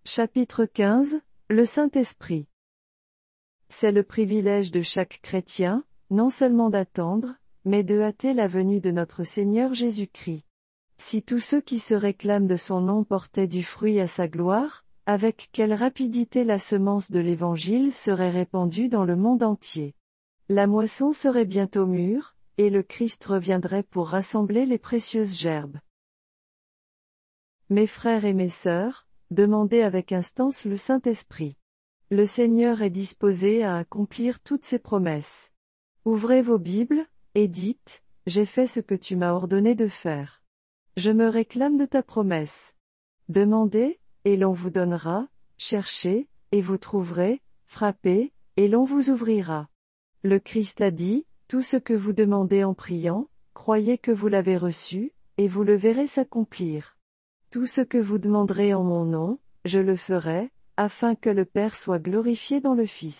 Chapitre 15, le Saint-Esprit. C'est le privilège de chaque chrétien, non seulement d'attendre, mais de hâter la venue de notre Seigneur Jésus-Christ. Si tous ceux qui se réclament de son nom portaient du fruit à sa gloire, avec quelle rapidité la semence de l'Évangile serait répandue dans le monde entier. La moisson serait bientôt mûre, et le Christ reviendrait pour rassembler les précieuses gerbes. Mes frères et mes sœurs, demandez avec instance le Saint-Esprit. Le Seigneur est disposé à accomplir toutes ses promesses. Ouvrez vos Bibles, et dites, « J'ai fait ce que tu m'as ordonné de faire. Je me réclame de ta promesse. » Demandez, et l'on vous donnera, cherchez, et vous trouverez, frappez, et l'on vous ouvrira. Le Christ a dit, « Tout ce que vous demandez en priant, croyez que vous l'avez reçu, et vous le verrez s'accomplir. Tout ce que vous demanderez en mon nom, je le ferai, afin que le Père soit glorifié dans le Fils. »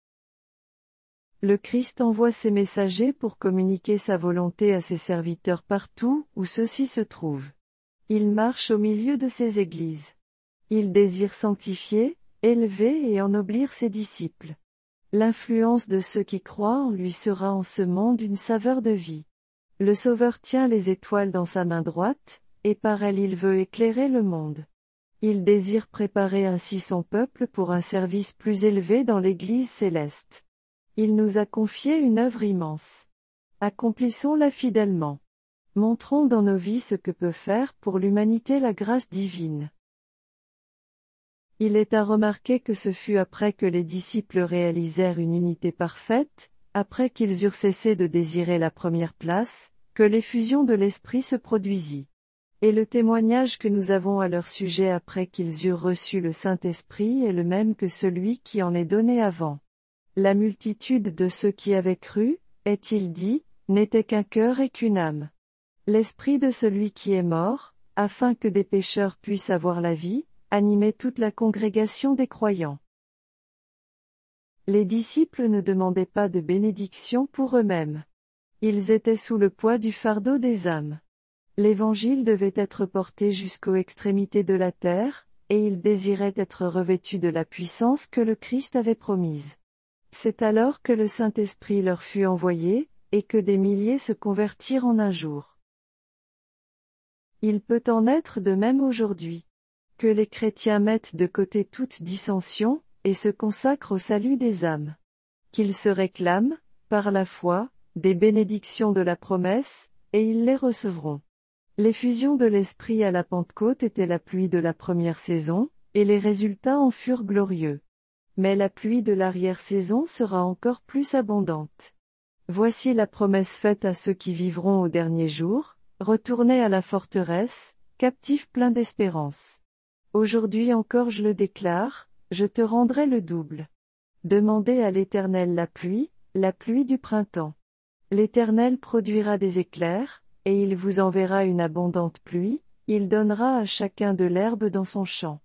Le Christ envoie ses messagers pour communiquer sa volonté à ses serviteurs partout où ceux-ci se trouvent. Il marche au milieu de ses églises. Il désire sanctifier, élever et ennoblir ses disciples. L'influence de ceux qui croient en lui sera en ce monde une saveur de vie. Le Sauveur tient les étoiles dans sa main droite, et par elle il veut éclairer le monde. Il désire préparer ainsi son peuple pour un service plus élevé dans l'Église céleste. Il nous a confié une œuvre immense. Accomplissons-la fidèlement. Montrons dans nos vies ce que peut faire pour l'humanité la grâce divine. Il est à remarquer que ce fut après que les disciples réalisèrent une unité parfaite, après qu'ils eurent cessé de désirer la première place, que l'effusion de l'Esprit se produisit. Et le témoignage que nous avons à leur sujet après qu'ils eurent reçu le Saint-Esprit est le même que celui qui en est donné avant. La multitude de ceux qui avaient cru, est-il dit, n'était qu'un cœur et qu'une âme. L'Esprit de celui qui est mort, afin que des pécheurs puissent avoir la vie, animait toute la congrégation des croyants. Les disciples ne demandaient pas de bénédiction pour eux-mêmes. Ils étaient sous le poids du fardeau des âmes. L'Évangile devait être porté jusqu'aux extrémités de la terre, et ils désiraient être revêtus de la puissance que le Christ avait promise. C'est alors que le Saint-Esprit leur fut envoyé, et que des milliers se convertirent en un jour. Il peut en être de même aujourd'hui. Que les chrétiens mettent de côté toute dissension, et se consacrent au salut des âmes. Qu'ils se réclament, par la foi, des bénédictions de la promesse, et ils les recevront. L'effusion de l'Esprit à la Pentecôte était la pluie de la première saison, et les résultats en furent glorieux. Mais la pluie de l'arrière-saison sera encore plus abondante. Voici la promesse faite à ceux qui vivront au dernier jour, retournez à la forteresse, captifs pleins d'espérance. Aujourd'hui encore je le déclare, je te rendrai le double. Demandez à l'Éternel la pluie du printemps. L'Éternel produira des éclairs, et il vous enverra une abondante pluie, il donnera à chacun de l'herbe dans son champ.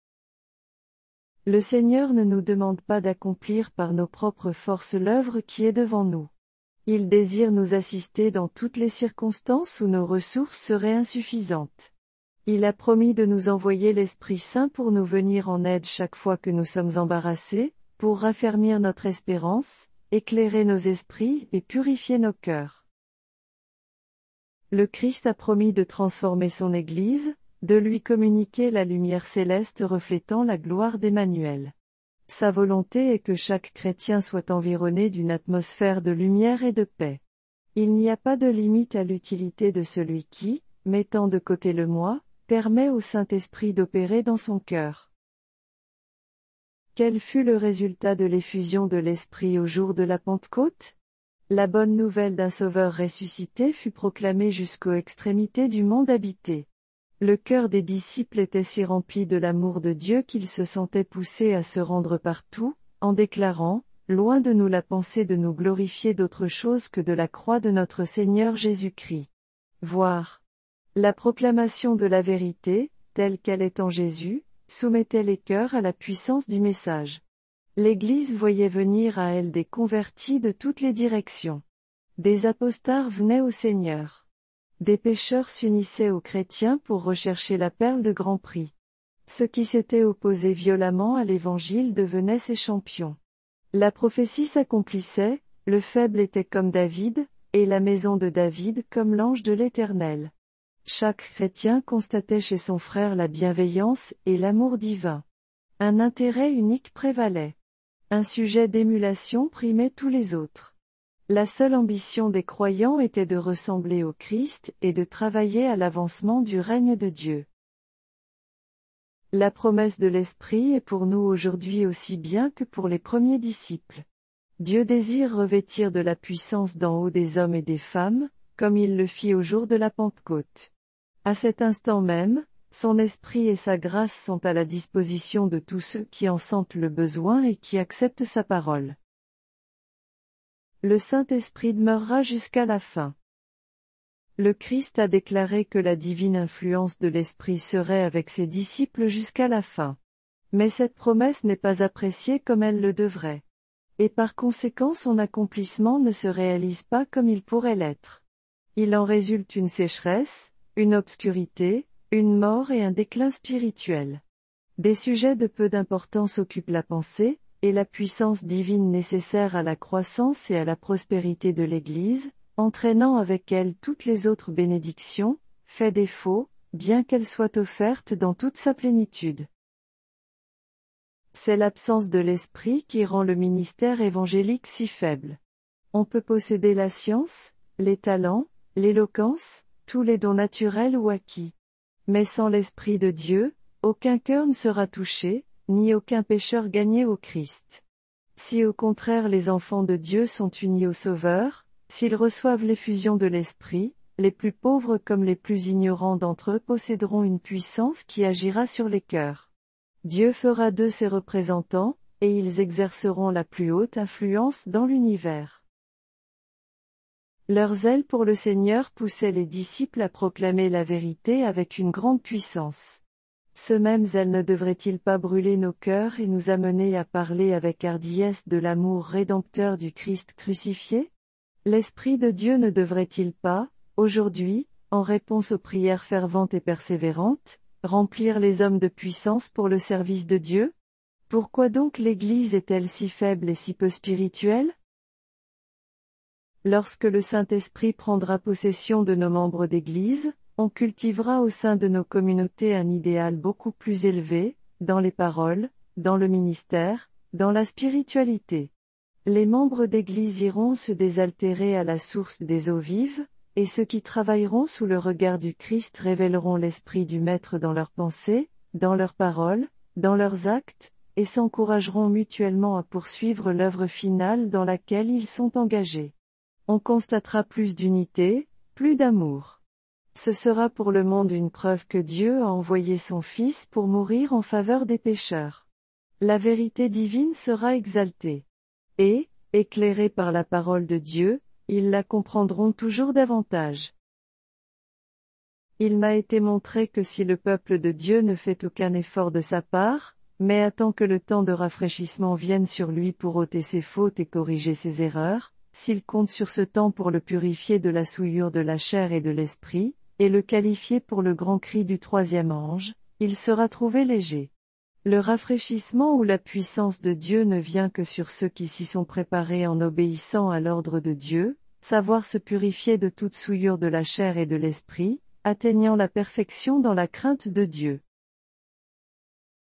Le Seigneur ne nous demande pas d'accomplir par nos propres forces l'œuvre qui est devant nous. Il désire nous assister dans toutes les circonstances où nos ressources seraient insuffisantes. Il a promis de nous envoyer l'Esprit Saint pour nous venir en aide chaque fois que nous sommes embarrassés, pour raffermir notre espérance, éclairer nos esprits et purifier nos cœurs. Le Christ a promis de transformer son Église, de lui communiquer la lumière céleste reflétant la gloire d'Emmanuel. Sa volonté est que chaque chrétien soit environné d'une atmosphère de lumière et de paix. Il n'y a pas de limite à l'utilité de celui qui, mettant de côté le moi, permet au Saint-Esprit d'opérer dans son cœur. Quel fut le résultat de l'effusion de l'Esprit au jour de la Pentecôte ? La bonne nouvelle d'un Sauveur ressuscité fut proclamée jusqu'aux extrémités du monde habité. Le cœur des disciples était si rempli de l'amour de Dieu qu'ils se sentaient poussés à se rendre partout, en déclarant, « Loin de nous la pensée de nous glorifier d'autre chose que de la croix de notre Seigneur Jésus-Christ. » Voir. La proclamation de la vérité, telle qu'elle est en Jésus, soumettait les cœurs à la puissance du message. L'Église voyait venir à elle des convertis de toutes les directions. Des apostats venaient au Seigneur. Des pécheurs s'unissaient aux chrétiens pour rechercher la perle de grand prix. Ceux qui s'étaient opposés violemment à l'Évangile devenaient ses champions. La prophétie s'accomplissait, le faible était comme David, et la maison de David comme l'ange de l'Éternel. Chaque chrétien constatait chez son frère la bienveillance et l'amour divin. Un intérêt unique prévalait. Un sujet d'émulation primait tous les autres. La seule ambition des croyants était de ressembler au Christ et de travailler à l'avancement du règne de Dieu. La promesse de l'Esprit est pour nous aujourd'hui aussi bien que pour les premiers disciples. Dieu désire revêtir de la puissance d'en haut des hommes et des femmes, comme il le fit au jour de la Pentecôte. À cet instant même, son esprit et sa grâce sont à la disposition de tous ceux qui en sentent le besoin et qui acceptent sa parole. Le Saint-Esprit demeurera jusqu'à la fin. Le Christ a déclaré que la divine influence de l'Esprit serait avec ses disciples jusqu'à la fin. Mais cette promesse n'est pas appréciée comme elle le devrait. Et par conséquent son accomplissement ne se réalise pas comme il pourrait l'être. Il en résulte une sécheresse, une obscurité, une mort et un déclin spirituel. Des sujets de peu d'importance occupent la pensée, et la puissance divine nécessaire à la croissance et à la prospérité de l'Église, entraînant avec elle toutes les autres bénédictions, fait défaut, bien qu'elle soit offerte dans toute sa plénitude. C'est l'absence de l'Esprit qui rend le ministère évangélique si faible. On peut posséder la science, les talents, l'éloquence, tous les dons naturels ou acquis. Mais sans l'Esprit de Dieu, aucun cœur ne sera touché, ni aucun pécheur gagné au Christ. Si au contraire les enfants de Dieu sont unis au Sauveur, s'ils reçoivent l'effusion de l'Esprit, les plus pauvres comme les plus ignorants d'entre eux posséderont une puissance qui agira sur les cœurs. Dieu fera d'eux ses représentants, et ils exerceront la plus haute influence dans l'univers. Leur zèle pour le Seigneur poussait les disciples à proclamer la vérité avec une grande puissance. Ce même zèle ne devrait-il pas brûler nos cœurs et nous amener à parler avec hardiesse de l'amour rédempteur du Christ crucifié? L'Esprit de Dieu ne devrait-il pas, aujourd'hui, en réponse aux prières ferventes et persévérantes, remplir les hommes de puissance pour le service de Dieu? Pourquoi donc l'Église est-elle si faible et si peu spirituelle? Lorsque le Saint-Esprit prendra possession de nos membres d'Église, on cultivera au sein de nos communautés un idéal beaucoup plus élevé, dans les paroles, dans le ministère, dans la spiritualité. Les membres d'Église iront se désaltérer à la source des eaux vives, et ceux qui travailleront sous le regard du Christ révéleront l'esprit du Maître dans leurs pensées, dans leurs paroles, dans leurs actes, et s'encourageront mutuellement à poursuivre l'œuvre finale dans laquelle ils sont engagés. On constatera plus d'unité, plus d'amour. Ce sera pour le monde une preuve que Dieu a envoyé son Fils pour mourir en faveur des pécheurs. La vérité divine sera exaltée. Et, éclairés par la parole de Dieu, ils la comprendront toujours davantage. Il m'a été montré que si le peuple de Dieu ne fait aucun effort de sa part, mais attend que le temps de rafraîchissement vienne sur lui pour ôter ses fautes et corriger ses erreurs, s'il compte sur ce temps pour le purifier de la souillure de la chair et de l'esprit, et le qualifier pour le grand cri du troisième ange, il sera trouvé léger. Le rafraîchissement ou la puissance de Dieu ne vient que sur ceux qui s'y sont préparés en obéissant à l'ordre de Dieu, savoir se purifier de toute souillure de la chair et de l'esprit, atteignant la perfection dans la crainte de Dieu.